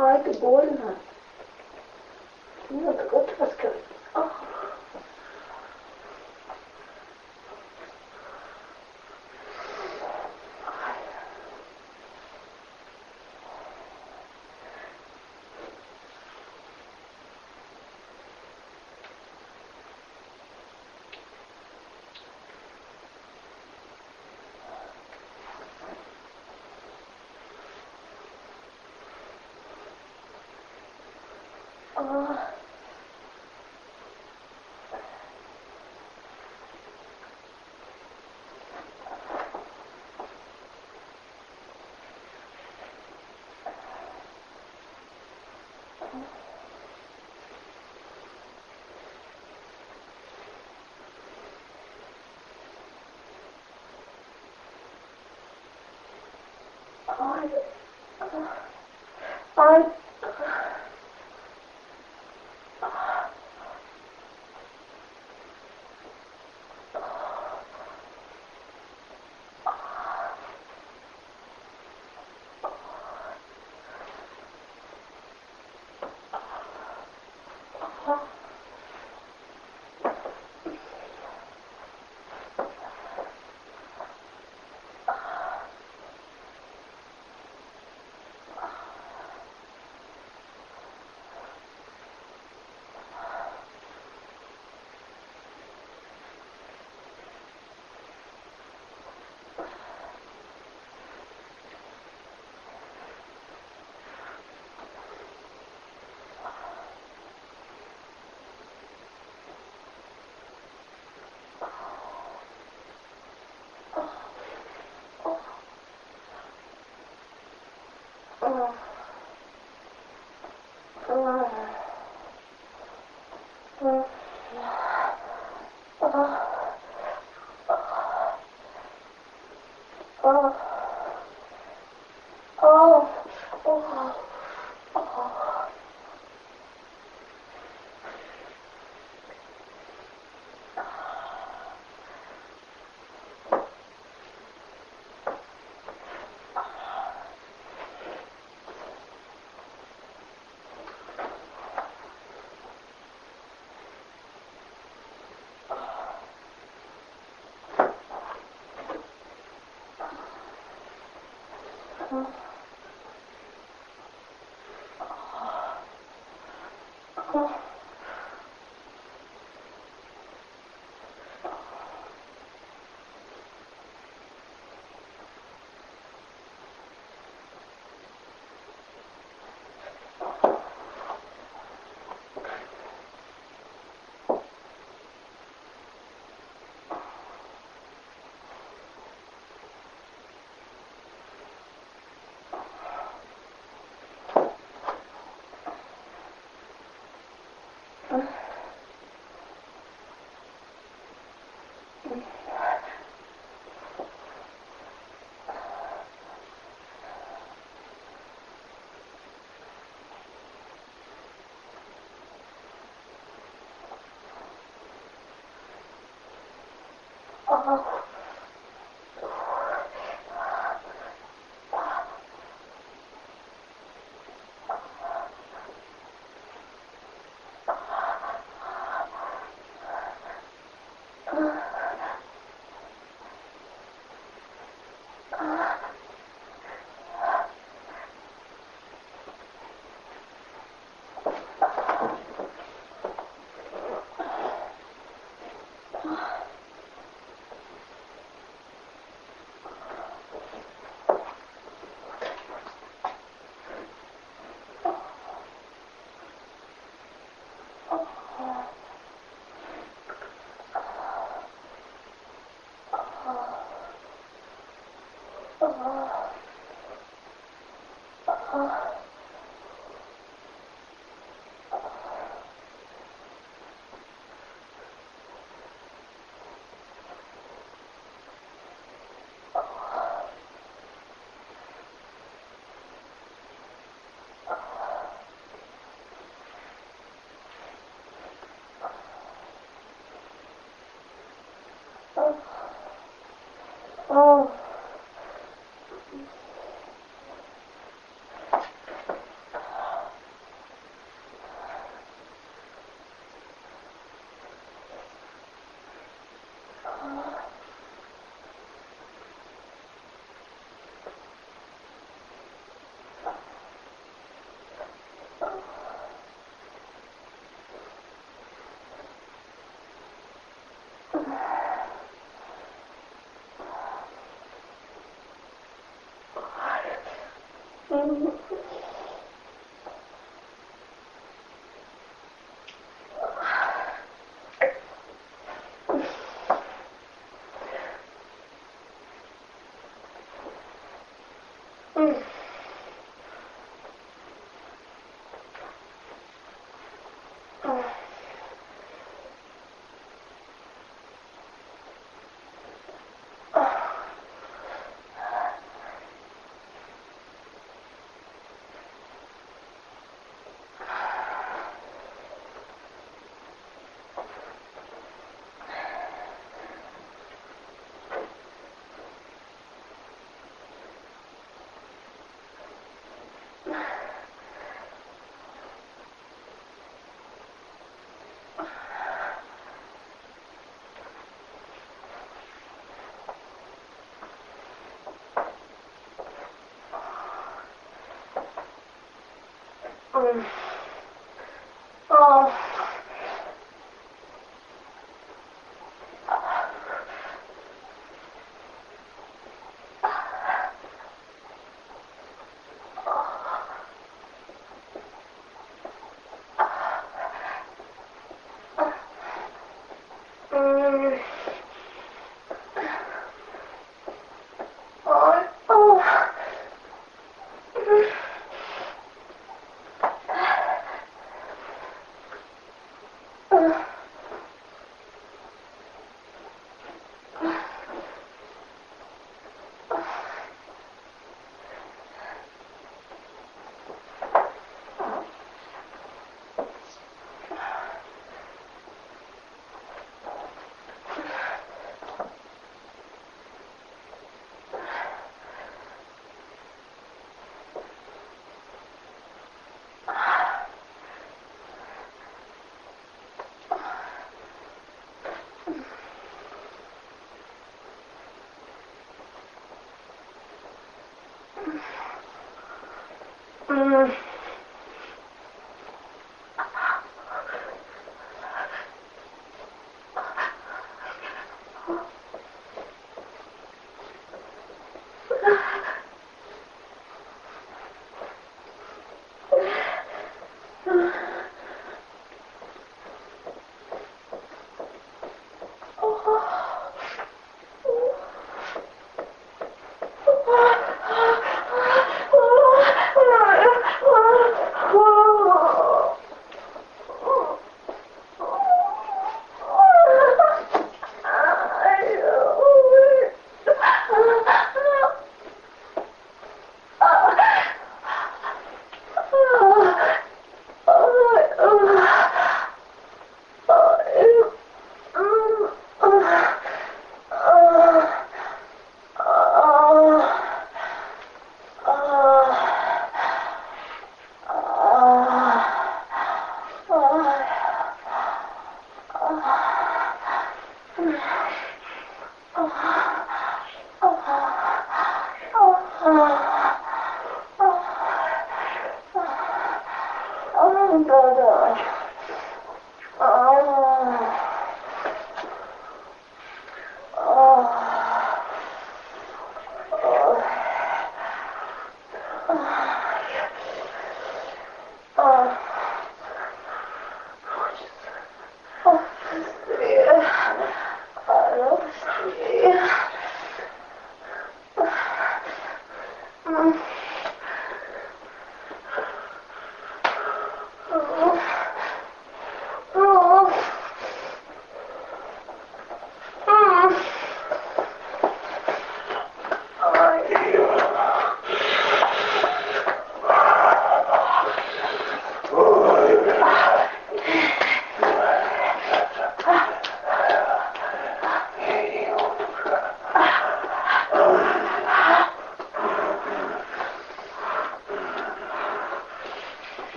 Haydi boyuna. Надо вот рассказать.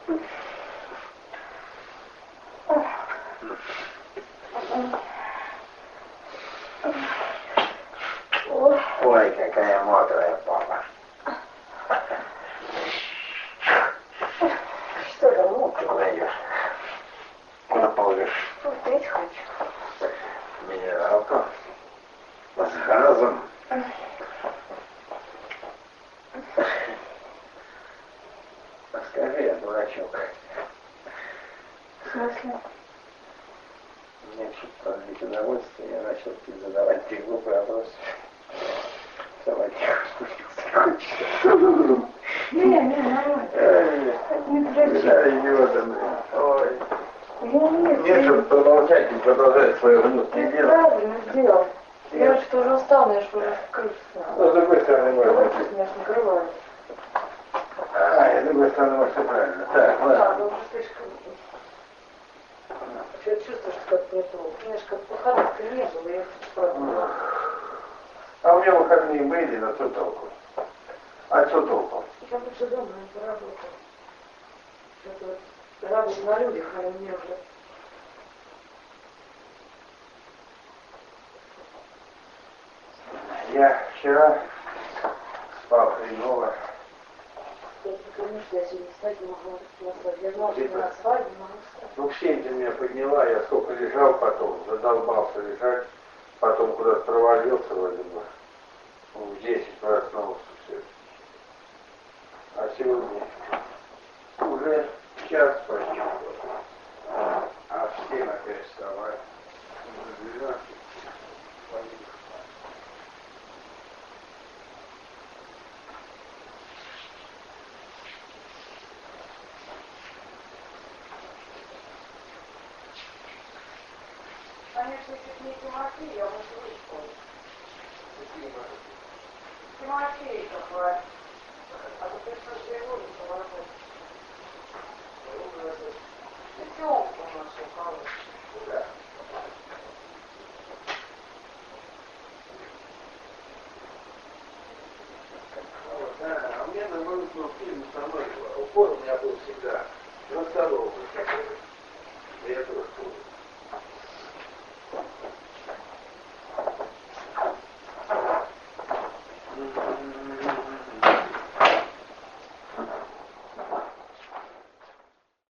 Ой, какая мокрая папа. Что там мокрая? Куда идешь? Куда ползешь? Пить хочу. Минералку. С газом. Скажи, я дурачок. В смысле? Мне чтобы продлить удовольствие, я начал тебе задавать те глупые вопросы. Сама тихо спустился. Не, нормально. Не дрочи. Да, идиота, блин. Ой. Я нет. Нет, чтобы помолчать и продолжать свое внутреннее Ты дело. правильно сделал. Я что уже устал, я что уже крышу сняла. Но с другой стороны, может Вот быть. меня ж накрывает. А, с другой стороны, может, все правильно. Так, Да, ладно. но уже слишком... Я чувствую, что как-то не то. У меня же как выходных-то не было, я правда. А у меня выходные были, но что толку? А что толку? Я лучше дома не поработала. Это радость на людях, а мне уже... Я вчера спал хреново. Конечно, я сегодня встать не могла. Я знала, что на свадьбе могу встать. Ну, в 7 ты меня подняла, я сколько лежал потом, задолбался лежать, потом куда-то провалился вроде бы. В 10 проснулся все. А сегодня уже час почти. А в 7 опять вставать. Уже 12. Конечно, если бы не Тимофей, я бы вышла. Тимофей такой. А то пришлось 2 года работать.